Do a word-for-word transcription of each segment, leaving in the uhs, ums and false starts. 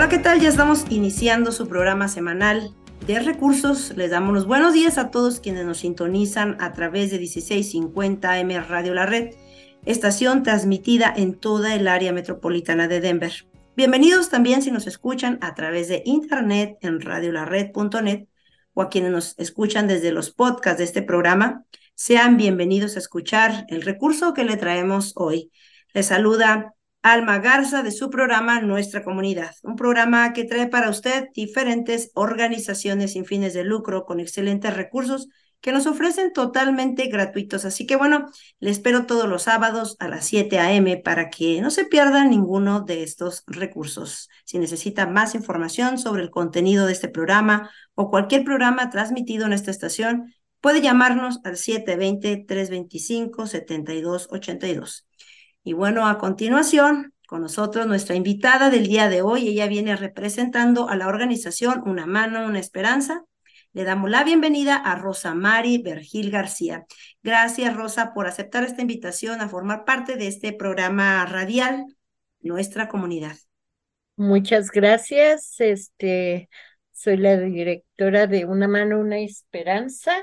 Hola, ¿qué tal? Ya estamos iniciando su programa semanal de recursos. Les damos los buenos días a todos quienes nos sintonizan a través de dieciséis cincuenta A M Radio La Red, estación transmitida en toda el área metropolitana de Denver. Bienvenidos también si nos escuchan a través de internet en radio la red punto net o a quienes nos escuchan desde los podcasts de este programa. Sean bienvenidos a escuchar el recurso que le traemos hoy. Les saluda Alma Garza de su programa Nuestra Comunidad, un programa que trae para usted diferentes organizaciones sin fines de lucro con excelentes recursos que nos ofrecen totalmente gratuitos. Así que bueno, les espero todos los sábados a las siete A M para que no se pierdan ninguno de estos recursos. Si necesita más información sobre el contenido de este programa o cualquier programa transmitido en esta estación, puede llamarnos al siete dos cero, tres dos cinco, siete dos ocho dos. Y bueno, a continuación, con nosotros nuestra invitada del día de hoy. Ella viene representando a la organización Una Mano, Una Esperanza. Le damos la bienvenida a Rosa Mari Vergil García. Gracias, Rosa, por aceptar esta invitación a formar parte de este programa radial, Nuestra Comunidad. Muchas gracias. Este, soy la directora de Una Mano, Una Esperanza.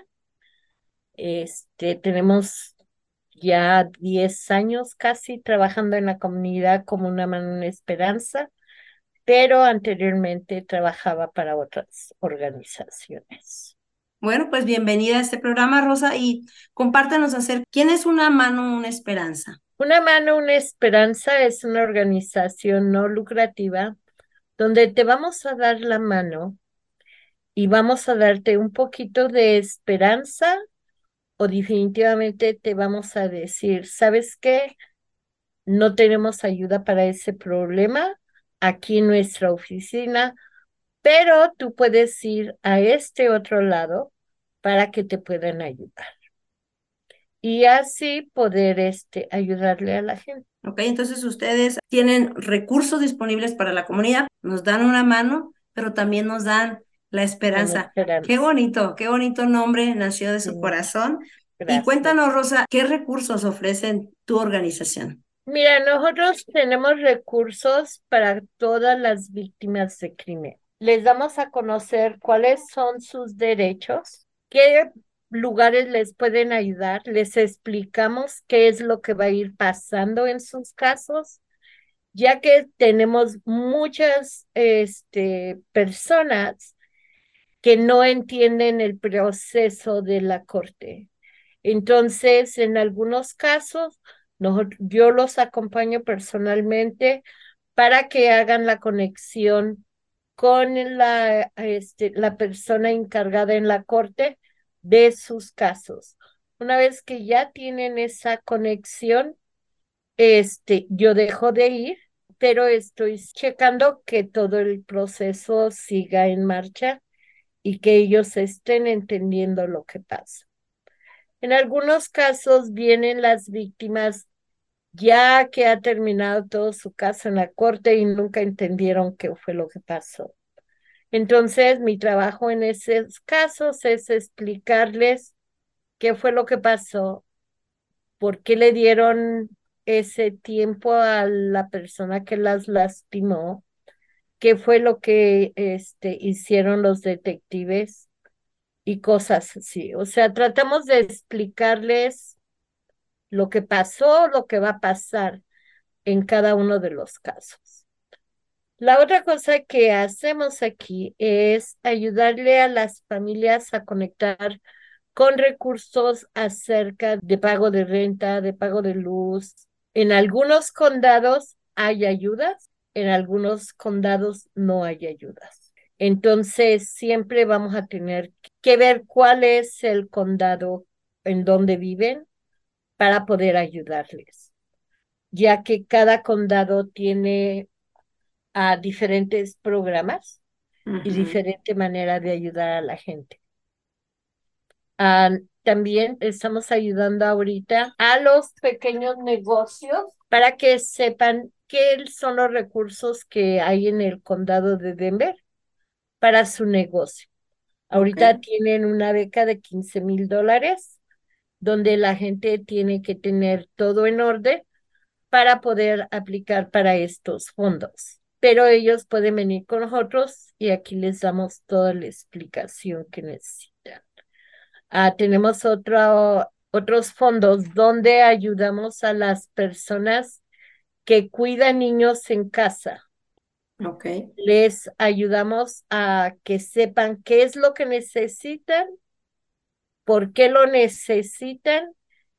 Este, tenemos ya diez años casi trabajando en la comunidad como Una Mano, Una Esperanza, pero anteriormente trabajaba para otras organizaciones. Bueno, pues bienvenida a este programa, Rosa, y compártanos hacer quién es Una Mano, Una Esperanza. Una Mano, Una Esperanza es una organización no lucrativa donde te vamos a dar la mano y vamos a darte un poquito de esperanza o definitivamente te vamos a decir, ¿sabes qué? No tenemos ayuda para ese problema aquí en nuestra oficina, pero tú puedes ir a este otro lado para que te puedan ayudar. Y así poder este, ayudarle a la gente. Ok, entonces ustedes tienen recursos disponibles para la comunidad, nos dan una mano, pero también nos dan la Una esperanza. Qué esperanza. bonito, qué bonito nombre nació de Sí, su corazón. Y gracias. cuéntanos, Rosa, ¿qué recursos ofrecen tu organización? Mira, nosotros tenemos recursos para todas las víctimas de crimen. Les damos a conocer cuáles son sus derechos, qué lugares les pueden ayudar, les explicamos qué es lo que va a ir pasando en sus casos, ya que tenemos muchas este, personas que no entienden el proceso de la corte. Entonces, en algunos casos, nosotros, yo los acompaño personalmente para que hagan la conexión con la, este, la persona encargada en la corte de sus casos. Una vez que ya tienen esa conexión, este, yo dejo de ir, pero estoy checando que todo el proceso siga en marcha y que ellos estén entendiendo lo que pasa. En algunos casos vienen las víctimas ya que ha terminado todo su caso en la corte y nunca entendieron qué fue lo que pasó. Entonces, mi trabajo en esos casos es explicarles qué fue lo que pasó, por qué le dieron ese tiempo a la persona que las lastimó, qué fue lo que este, hicieron los detectives y cosas así. O sea, tratamos de explicarles lo que pasó, lo que va a pasar en cada uno de los casos. La otra cosa que hacemos aquí es ayudarle a las familias a conectar con recursos acerca de pago de renta, de pago de luz. En algunos condados hay ayudas, en algunos condados no hay ayudas. Entonces, siempre vamos a tener que ver cuál es el condado en donde viven para poder ayudarles, ya que cada condado tiene a diferentes programas y Ujú. diferente manera de ayudar a la gente. Ah, también estamos ayudando ahorita a los pequeños negocios para que sepan qué son los recursos que hay en el condado de Denver para su negocio. Ok. Ahorita tienen una beca de quince mil dólares donde la gente tiene que tener todo en orden para poder aplicar para estos fondos. pero ellos pueden venir con nosotros y aquí les damos toda la explicación que necesitan. Ah, tenemos otro, otros fondos donde ayudamos a las personas que cuidan niños en casa. Ok. Les ayudamos a que sepan qué es lo que necesitan, por qué lo necesitan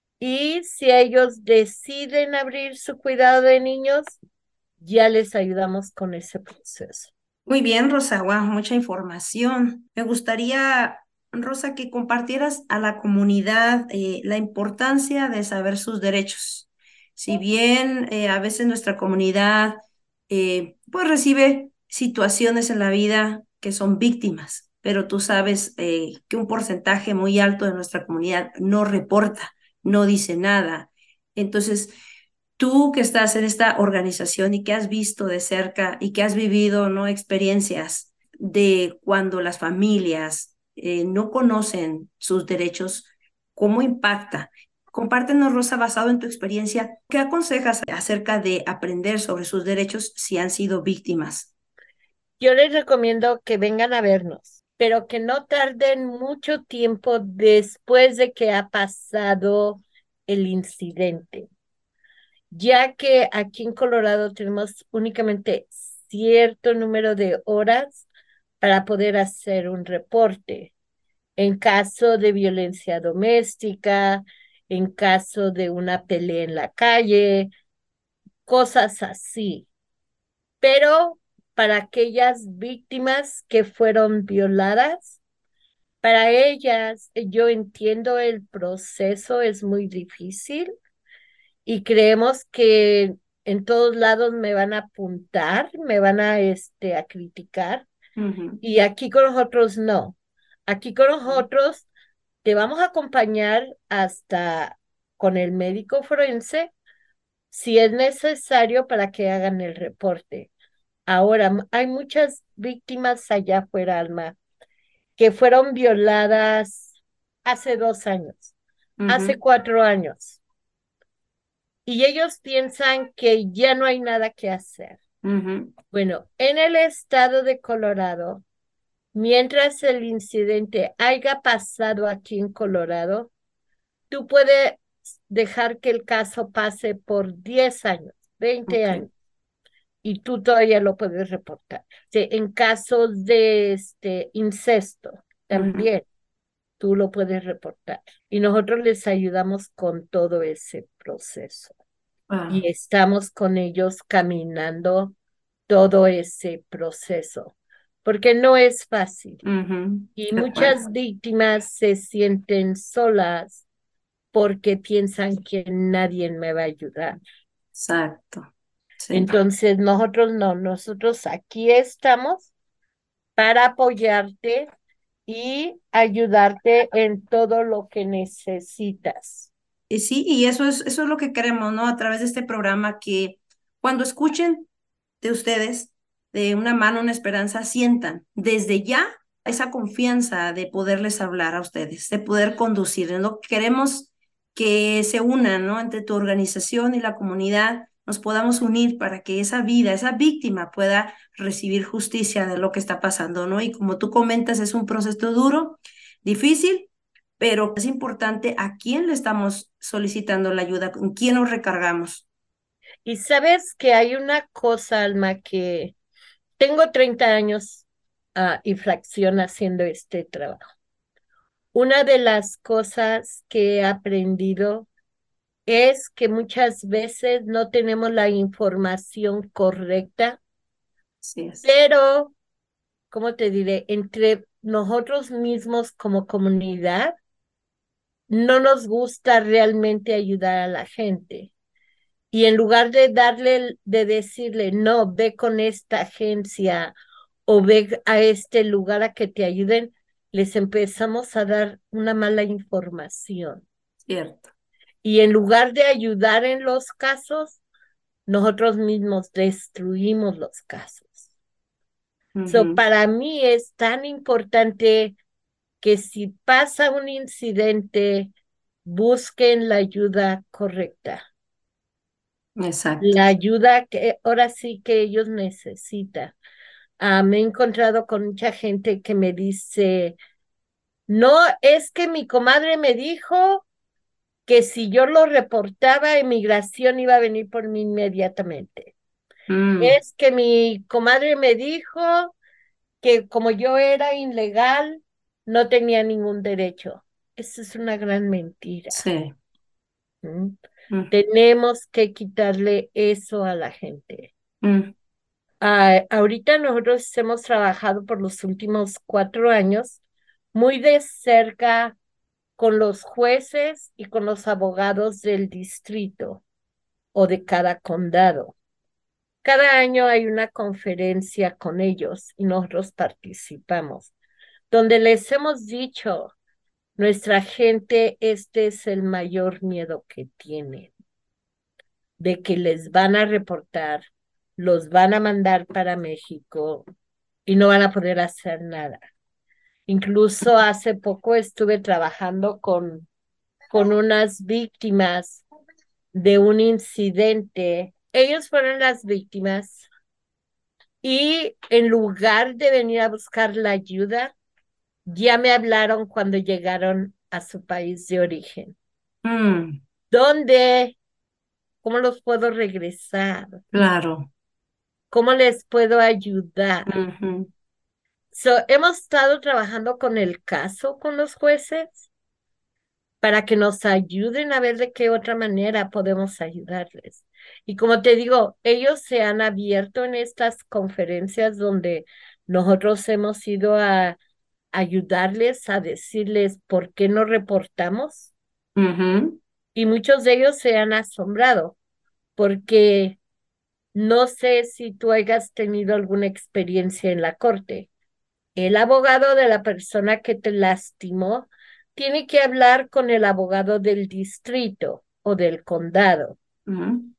y si ellos deciden abrir su cuidado de niños, ya les ayudamos con ese proceso. Muy bien, Rosa, wow, mucha información. Me gustaría, Rosa, que compartieras a la comunidad eh, la importancia de saber sus derechos. Si bien eh, a veces nuestra comunidad eh, pues recibe situaciones en la vida que son víctimas, pero tú sabes eh, que un porcentaje muy alto de nuestra comunidad no reporta, no dice nada. Entonces, tú que estás en esta organización y que has visto de cerca y que has vivido, ¿no? Experiencias de cuando las familias eh, no conocen sus derechos, ¿cómo impacta? Compártenos, Rosa, basado en tu experiencia, ¿qué aconsejas acerca de aprender sobre sus derechos si han sido víctimas? Yo les recomiendo que vengan a vernos, pero que no tarden mucho tiempo después de que ha pasado el incidente, ya que aquí en Colorado tenemos únicamente cierto número de horas para poder hacer un reporte. En caso de violencia doméstica, en caso de una pelea en la calle, cosas así. Pero para aquellas víctimas que fueron violadas, para ellas eh, yo entiendo el proceso es muy difícil y creemos que en todos lados me van a apuntar, me van a, este, a criticar Ujú. y aquí con nosotros no. Aquí con nosotros te vamos a acompañar hasta con el médico forense si es necesario para que hagan el reporte. Ahora, m- hay muchas víctimas allá afuera, Alma, que fueron violadas hace dos años, hace Ujú, cuatro años, y ellos piensan que ya no hay nada que hacer. ujú. Bueno, en el estado de Colorado, mientras el incidente haya pasado aquí en Colorado, tú puedes dejar que el caso pase por diez años, veinte Ok. años, y tú todavía lo puedes reportar. Sí, en casos de este incesto, Ujú. también tú lo puedes reportar. Y nosotros les ayudamos con todo ese proceso. Y Wow. estamos con ellos caminando todo ese proceso, porque no es fácil. Ujú. Y De acuerdo. muchas víctimas se sienten solas porque piensan que nadie me va a ayudar. Exacto. Sí. Entonces, nosotros no, nosotros aquí estamos para apoyarte y ayudarte en todo lo que necesitas. Y sí, y eso es, eso es lo que queremos, ¿no? A través de este programa, que cuando escuchen de ustedes, de una mano, una esperanza, sientan desde ya esa confianza de poderles hablar a ustedes, de poder conducirles, ¿no? Queremos que se unan, ¿no? Entre tu organización y la comunidad, nos podamos unir para que esa vida, esa víctima pueda recibir justicia de lo que está pasando, ¿no? Y como tú comentas, es un proceso duro, difícil, pero es importante a quién le estamos solicitando la ayuda, con quién nos recargamos. Y sabes que hay una cosa, Alma, que tengo treinta años ah, y fracción haciendo este trabajo. Una de las cosas que he aprendido es que muchas veces no tenemos la información correcta, Así es. pero, ¿cómo te diré? Entre nosotros mismos como comunidad, no nos gusta realmente ayudar a la gente. Y en lugar de darle, de decirle, no, ve con esta agencia o ve a este lugar a que te ayuden, les empezamos a dar una mala información. Cierto. Y en lugar de ayudar en los casos, nosotros mismos destruimos los casos. So, Ujú. para mí es tan importante que si pasa un incidente, busquen la ayuda correcta. Exacto. la ayuda que ahora sí que ellos necesitan. Ah, me he encontrado con mucha gente que me dice, no, es que mi comadre me dijo que si yo lo reportaba, inmigración iba a venir por mí inmediatamente. Mm, Es que mi comadre me dijo que como yo era ilegal, no tenía ningún derecho. Eso es una gran mentira. sí. ¿Mm? Mm, Tenemos que quitarle eso a la gente. mm, Ah, ahorita nosotros hemos trabajado por los últimos cuatro años muy de cerca con los jueces y con los abogados del distrito o de cada condado. Cada año hay una conferencia con ellos y nosotros participamos, donde les hemos dicho, nuestra gente, este es el mayor miedo que tiene, de que les van a reportar, los van a mandar para México y no van a poder hacer nada. Incluso hace poco estuve trabajando con, con unas víctimas de un incidente. Ellos fueron las víctimas y en lugar de venir a buscar la ayuda, ya me hablaron cuando llegaron a su país de origen. mm, ¿Dónde? ¿Cómo los puedo regresar? claro. ¿Cómo les puedo ayudar? Ujú, So, hemos estado trabajando con el caso con los jueces para que nos ayuden a ver de qué otra manera podemos ayudarles. Y como te digo, ellos se han abierto en estas conferencias donde nosotros hemos ido a ayudarles a decirles por qué no reportamos ujú, y muchos de ellos se han asombrado porque no sé si tú hayas tenido alguna experiencia en la corte. El abogado de la persona que te lastimó tiene que hablar con el abogado del distrito o del condado. ujú,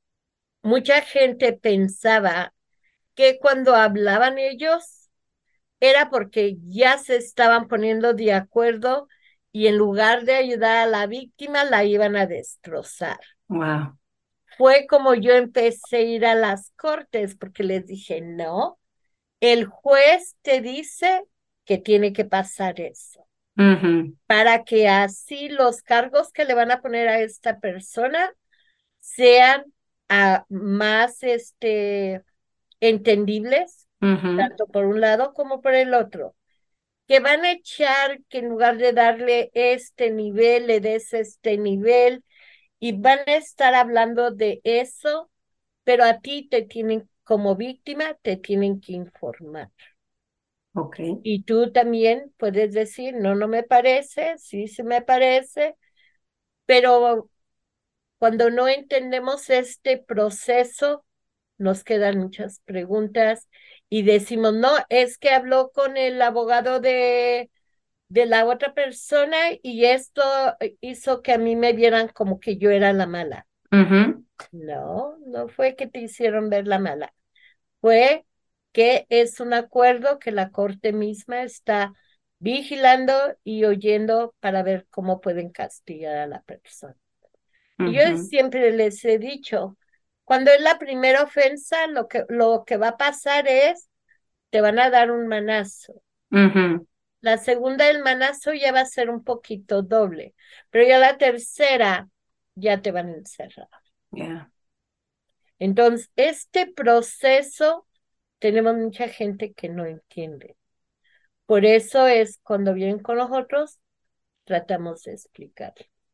Mucha gente pensaba que cuando hablaban ellos era porque ya se estaban poniendo de acuerdo y en lugar de ayudar a la víctima la iban a destrozar. wow. Fue como yo empecé a ir a las cortes porque les dije, no, el juez te dice que tiene que pasar eso, Ujú, para que así los cargos que le van a poner a esta persona sean uh, más este, entendibles, ujú, tanto por un lado como por el otro. Que van a echar que en lugar de darle este nivel, le des este nivel, y van a estar hablando de eso, pero a ti te tienen, como víctima, te tienen que informar. ok. Y tú también puedes decir, no, no me parece, sí, sí me parece, pero cuando no entendemos este proceso, nos quedan muchas preguntas y decimos, no, es que habló con el abogado de, de la otra persona y esto hizo que a mí me vieran como que yo era la mala. Ujú, No, no fue que te hicieron ver la mala, fue que es un acuerdo que la corte misma está vigilando y oyendo para ver cómo pueden castigar a la persona. Y yo ujú, siempre les he dicho, cuando es la primera ofensa, lo que, lo que va a pasar es, te van a dar un manazo. ujú, La segunda, el manazo ya va a ser un poquito doble, pero ya la tercera, ya te van a encerrar. ya. Entonces, este proceso tenemos mucha gente que no entiende. Por eso es cuando vienen con nosotros, tratamos de explicar.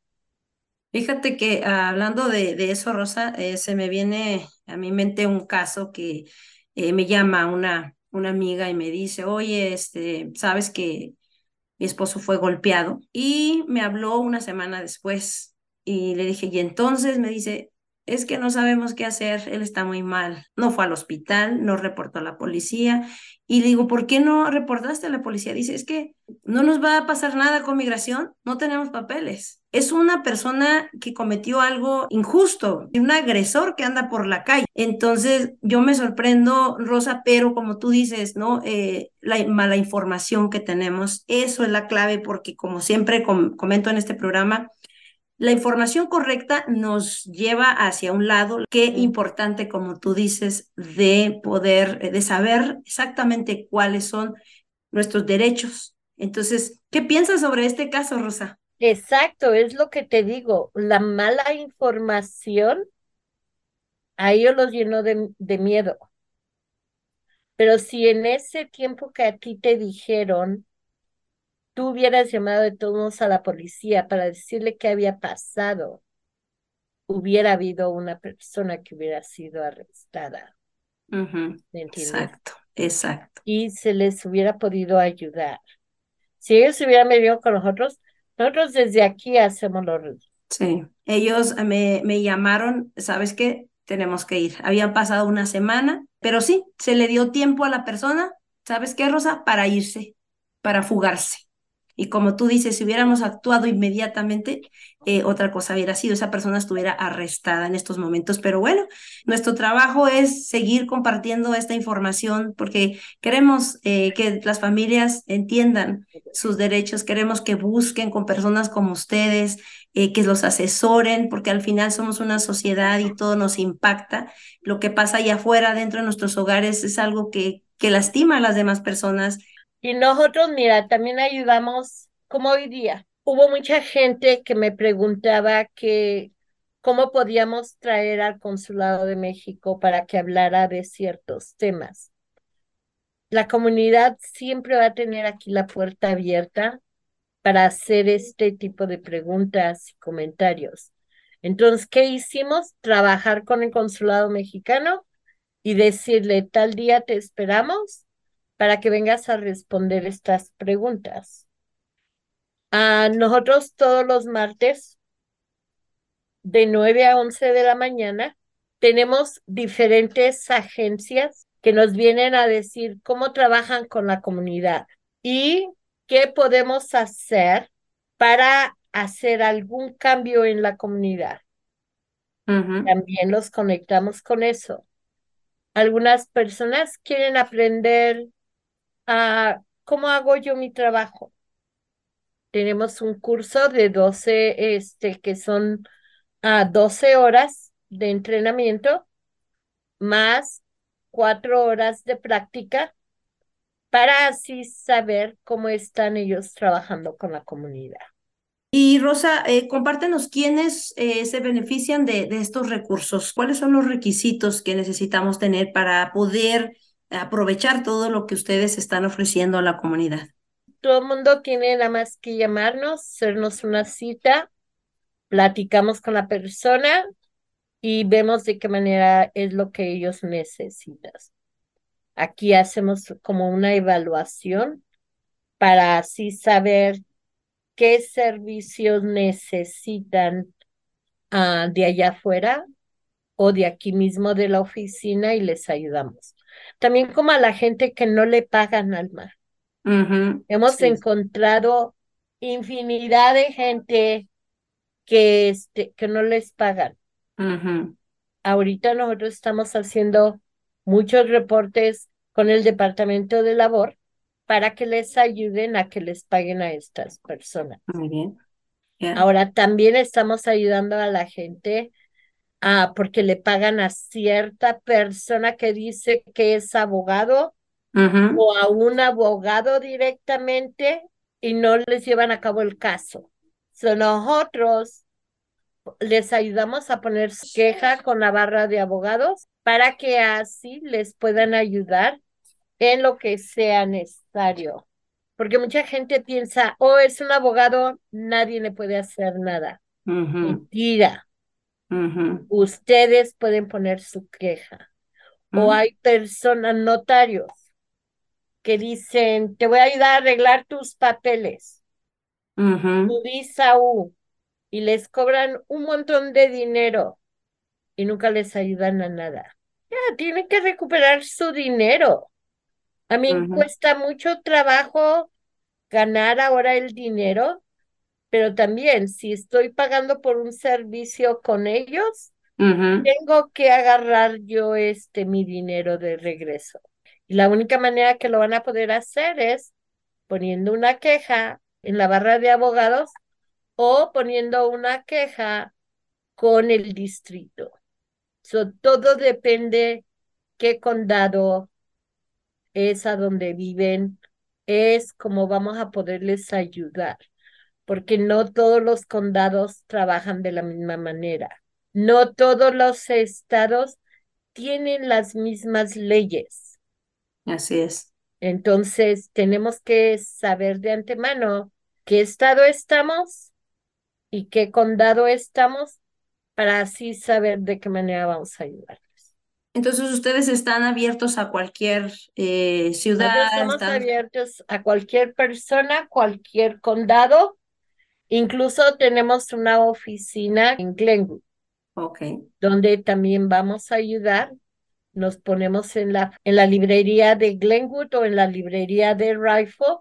Fíjate que ah, hablando de, de eso, Rosa, eh, se me viene a mi mente un caso que eh, me llama una, una amiga y me dice, oye, este, sabes que mi esposo fue golpeado y me habló una semana después y le dije, y entonces me dice, es que no sabemos qué hacer, él está muy mal, no fue al hospital, no reportó a la policía y le digo, ¿por qué no reportaste a la policía? Dice, es que no nos va a pasar nada con migración, no tenemos papeles. Es una persona que cometió algo injusto, un agresor que anda por la calle. Entonces, yo me sorprendo, Rosa, pero como tú dices, ¿no? Eh, la mala información que tenemos, eso es la clave, porque como siempre com comento en este programa, La información correcta nos lleva hacia un lado. Qué importante, como tú dices, de poder, eh, de saber exactamente cuáles son nuestros derechos. Entonces, ¿qué piensas sobre este caso, Rosa? Exacto, es lo que te digo. La mala información a ellos los llenó de, de miedo. Pero si en ese tiempo que a ti te dijeron, tú hubieras llamado de todos modos a la policía para decirle qué había pasado, hubiera habido una persona que hubiera sido arrestada, Ujú. ¿me entiendes? Exacto, exacto. Y se les hubiera podido ayudar. Si ellos hubieran venido con nosotros, nosotros desde aquí hacemos los... Sí, ellos me, me llamaron, ¿sabes qué? Tenemos que ir. Habían pasado una semana, pero sí, se le dio tiempo a la persona, ¿sabes qué, Rosa? Para irse, para fugarse. Y como tú dices, si hubiéramos actuado inmediatamente, eh, otra cosa hubiera sido, esa persona estuviera arrestada en estos momentos. Pero bueno, nuestro trabajo es seguir compartiendo esta información porque queremos eh, que las familias entiendan sus derechos, queremos que busquen con personas como ustedes, eh, que los asesoren, porque al final somos una sociedad y todo nos impacta. Lo que pasa allá afuera, dentro de nuestros hogares, es algo que, que lastima a las demás personas. Y nosotros, mira, también ayudamos, como hoy día. Hubo mucha gente que me preguntaba que cómo podíamos traer al Consulado de México para que hablara de ciertos temas. La comunidad siempre va a tener aquí la puerta abierta para hacer este tipo de preguntas y comentarios. Entonces, ¿qué hicimos? Trabajar con el Consulado Mexicano y decirle, tal día te esperamos para que vengas a responder estas preguntas. A nosotros todos los martes, de nueve a once de la mañana, tenemos diferentes agencias que nos vienen a decir cómo trabajan con la comunidad y qué podemos hacer para hacer algún cambio en la comunidad. Ujú, También los conectamos con eso. Algunas personas quieren aprender a cómo hago yo mi trabajo. Tenemos un curso de doce este, que son a doce horas de entrenamiento más cuatro horas de práctica para así saber cómo están ellos trabajando con la comunidad. y Rosa, eh, compártenos quiénes eh, se benefician de, de estos recursos, cuáles son los requisitos que necesitamos tener para poder aprovechar todo lo que ustedes están ofreciendo a la comunidad. Todo el mundo tiene nada más que llamarnos, hacernos una cita, platicamos con la persona y vemos de qué manera es lo que ellos necesitan. Aquí hacemos como una evaluación para así saber qué servicios necesitan uh, de allá afuera o de aquí mismo de la oficina y les ayudamos. También como a la gente que no le pagan al mar. Ujú, Hemos sí. encontrado infinidad de gente que, este, que no les pagan. Ujú, Ahorita nosotros estamos haciendo muchos reportes con el Departamento de Labor para que les ayuden a que les paguen a estas personas. muy bien. Ya. Ahora también estamos ayudando a la gente a, porque le pagan a cierta persona que dice que es abogado Ujú, o a un abogado directamente y no les llevan a cabo el caso. So, nosotros les ayudamos a poner su queja con la barra de abogados para que así les puedan ayudar en lo que sea necesario. Porque mucha gente piensa, oh, es un abogado, nadie le puede hacer nada. ujú, Mentira. ujú, Ustedes pueden poner su queja. O ujú, hay personas, notarios, que dicen, te voy a ayudar a arreglar tus papeles, ujú, tu visa U, y les cobran un montón de dinero y nunca les ayudan a nada. Ya, tienen que recuperar su dinero. A mí ujú, cuesta mucho trabajo ganar ahora el dinero, pero también si estoy pagando por un servicio con ellos, ujú, tengo que agarrar yo este mi dinero de regreso. Y la única manera que lo van a poder hacer es poniendo una queja en la barra de abogados o poniendo una queja con el distrito. So, todo depende qué condado es a donde viven, es como vamos a poderles ayudar, porque no todos los condados trabajan de la misma manera. No todos los estados tienen las mismas leyes. Así es. Entonces, tenemos que saber de antemano qué estado estamos y qué condado estamos para así saber de qué manera vamos a ayudarles. Entonces, ustedes están abiertos a cualquier eh, Nosotros ciudad, estamos están... abiertos a cualquier persona, cualquier condado. Incluso tenemos una oficina en Glenwood, Ok, donde también vamos a ayudar. Nos ponemos en la, en la librería de Glenwood o en la librería de Rifle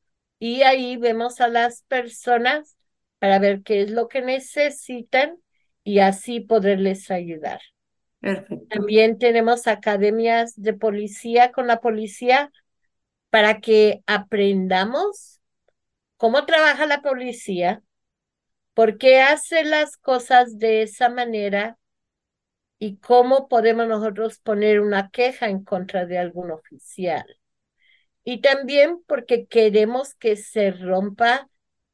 y ahí vemos a las personas para ver qué es lo que necesitan y así poderles ayudar. perfecto. También tenemos academias de policía con la policía para que aprendamos cómo trabaja la policía, por qué hace las cosas de esa manera y cómo podemos nosotros poner una queja en contra de algún oficial. Y también porque queremos que se rompa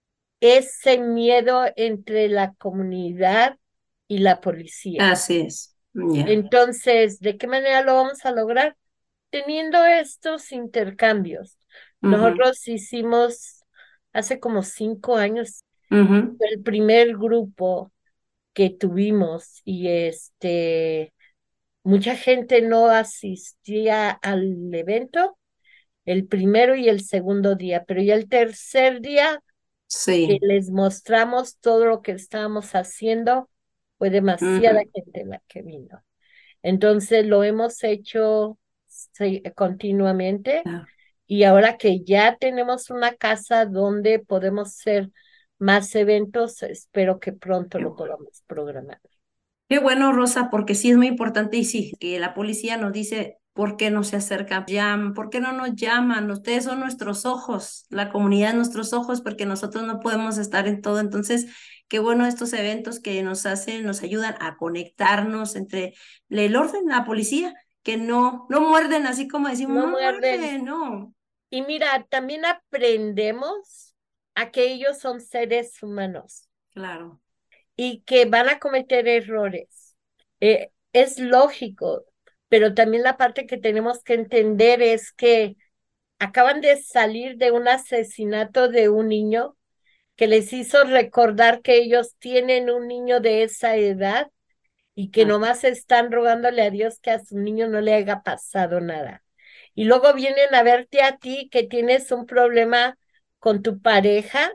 ese miedo entre la comunidad y la policía. Así es. Ya. Entonces, ¿de qué manera lo vamos a lograr? Teniendo estos intercambios. Ujú, Nosotros hicimos hace como cinco años ujú. el primer grupo que tuvimos y este, mucha gente no asistía al evento el primero y el segundo día, pero ya el tercer día que Sí. les mostramos todo lo que estábamos haciendo, fue demasiada Ujú. gente la que vino. Entonces lo hemos hecho sí, continuamente Ah, y ahora que ya tenemos una casa donde podemos hacer más eventos, espero que pronto qué lo bueno. podamos programar. Qué bueno, Rosa, porque sí es muy importante y sí, que la policía nos dice por qué no se acerca, llaman, por qué no nos llaman, ustedes son nuestros ojos, la comunidad es nuestros ojos, porque nosotros no podemos estar en todo. Entonces, qué bueno estos eventos que nos hacen, nos ayudan a conectarnos entre el orden, la policía, que no, no muerden así como decimos, No no muerden. muerden, no, Y mira, también aprendemos a que ellos son seres humanos claro, y que van a cometer errores. Eh, es lógico, pero también la parte que tenemos que entender es que acaban de salir de un asesinato de un niño que les hizo recordar que ellos tienen un niño de esa edad y que claro. nomás están rogándole a Dios que a su niño no le haya pasado nada. Y luego vienen a verte a ti que tienes un problema con tu pareja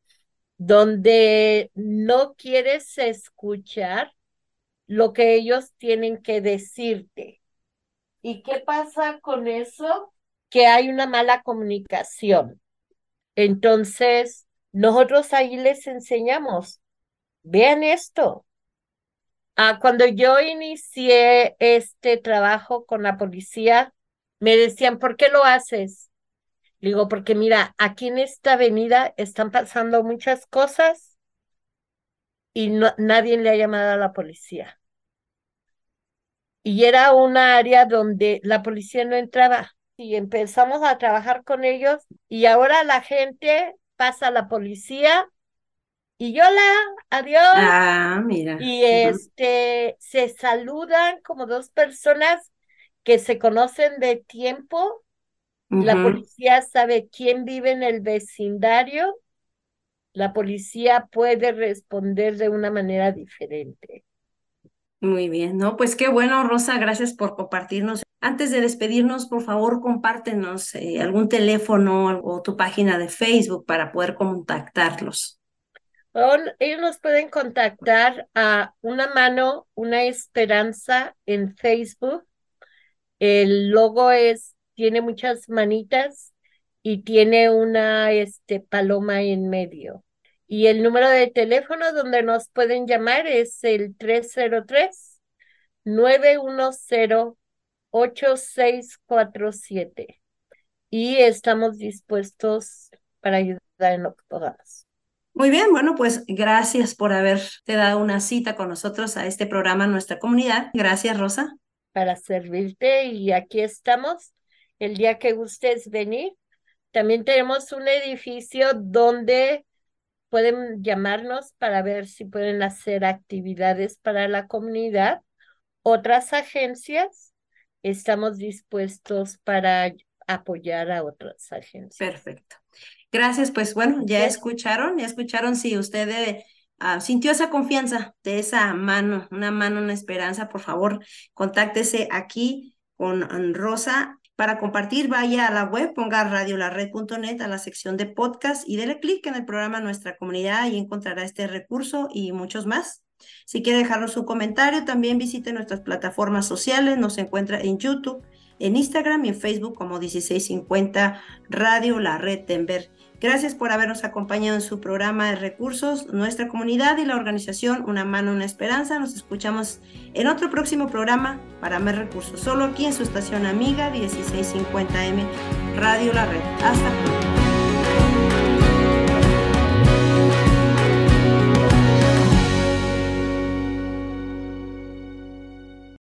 donde no quieres escuchar lo que ellos tienen que decirte. ¿Y qué pasa con eso? Que hay una mala comunicación. Entonces, nosotros ahí les enseñamos, vean esto. Ah, cuando yo inicié este trabajo con la policía, me decían, ¿por qué lo haces? Digo, porque mira, aquí en esta avenida están pasando muchas cosas y no, nadie le ha llamado a la policía. Y era una área donde la policía no entraba. Y empezamos a trabajar con ellos y ahora la gente pasa a la policía y hola, adiós. Ah, mira. Y Ujú, este se saludan como dos personas que se conocen de tiempo. La ujú. policía sabe quién vive en el vecindario. La policía puede responder de una manera diferente. Muy bien, ¿no? Pues qué bueno, Rosa, gracias por compartirnos. Antes de despedirnos, por favor, compártenos eh, algún teléfono o tu página de Facebook para poder contactarlos. O ellos nos pueden contactar a Una Mano, Una Esperanza en Facebook. El logo es, tiene muchas manitas y tiene una este, paloma en medio. Y el número de teléfono donde nos pueden llamar es el tres cero tres, nueve uno cero, ocho seis cuatro siete. Y estamos dispuestos para ayudar en lo que podamos. Muy bien, bueno, pues gracias por haberte dado una cita con nosotros a este programa, Nuestra Comunidad. Gracias, Rosa. Para servirte y aquí estamos el día que gustes venir. También tenemos un edificio donde pueden llamarnos para ver si pueden hacer actividades para la comunidad. Otras agencias, estamos dispuestos para apoyar a otras agencias. Perfecto. Gracias, pues bueno, ya ¿Ok? escucharon, ya escucharon si usted eh, ah, sintió esa confianza de esa mano, una mano, una esperanza, por favor, contáctese aquí con mm, Rosa para compartir, vaya a la web, ponga radiolared punto net a la sección de podcast y dele clic en el programa Nuestra Comunidad y encontrará este recurso y muchos más. Si quiere dejarnos un comentario, también visite nuestras plataformas sociales, nos encuentra en YouTube, en Instagram y en Facebook como dieciséis cincuenta Radio La Red Denver. Gracias por habernos acompañado en su programa de recursos, Nuestra Comunidad y la organización Una Mano, Una Esperanza. Nos escuchamos en otro próximo programa para más recursos, solo aquí en su estación amiga dieciséis cincuenta M Radio La Red. Hasta pronto.